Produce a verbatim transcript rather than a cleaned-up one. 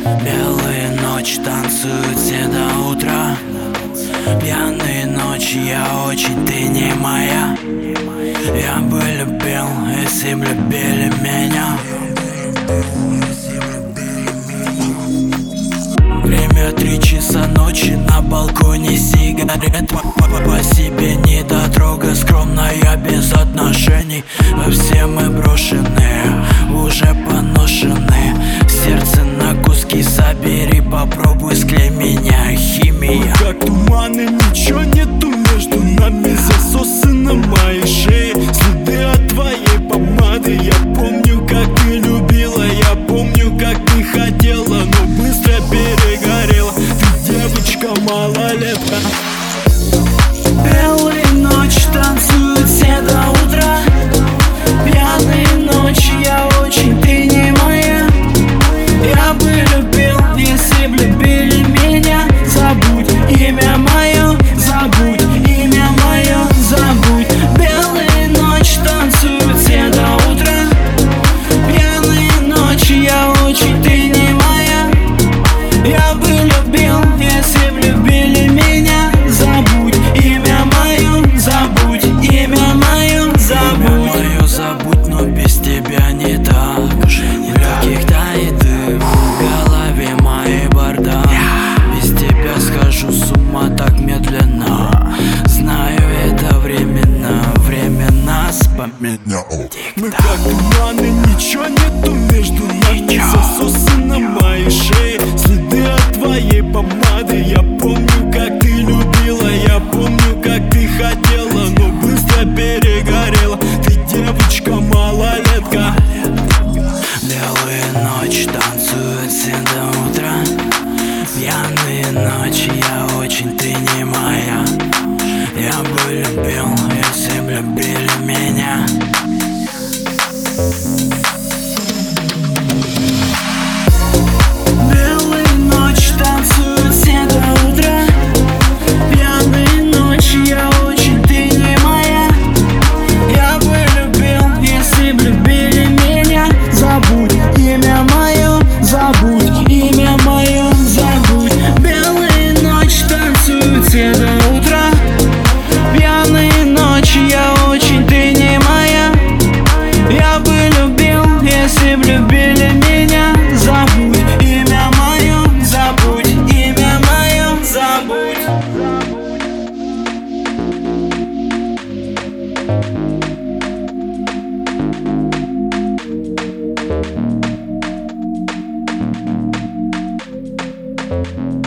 Белые ночи танцуют все до утра. Пьяные ночи, я очень, ты не моя. Я бы любил, если б любили меня. Время три часа ночи, на балконе сигарет. По себе недотрога, скромная, без отношений. Все мы брошенные, уже поношенные. Сердце на куски собери, попробуй склей меня. Химия. Как туманы, ничего нету между нами. Засосы на моей шее, следы от твоей помады. Я помню, как ты любила, я помню, как ты хотела, но быстро перегорела. Ты девочка малолетка. Белые ночи танцуют все до утра. Пьяные ночи, я очень, ты не моя. Я бы любил, если б любили меня. Забудь имя мое, забудь имя мое, забудь. Белые ночи танцуют все до утра. Пьяные ночи, я очень, ты не моя. Я бы любил, если б любили меня. Забудь имя мое, забудь имя мое, забудь. Мое забудь, но без тебя не так. Уже не так. Каких-то еды в голове моей бардак. Без тебя схожу с ума так медленно. Знаю, это временно, время нас поменял. Мы как туманы, ничего нету между нами. Засосы на моей шее, следы от твоей помады. Я помню, как ты любила, я помню, как ты хотела, но быстро перегорела. Ты девочка малолетка. Белые ночи танцуют все до утра. Пьяные ночи, я очень, ты не моя. Я бы любил, если б любили меня. Белые ночи танцуют все до утра. Пьяные ночи, я очень, ты не моя. Я бы любил, если б любили меня. Забудь имя мое, забудь имя мое, забудь. Белые ночи танцуют все до утра. Пьяные ночи, я очень, ты не моя. Я бы любил, если б любили меня. Забудь имя мое, забудь имя мое, забудь. Thank you.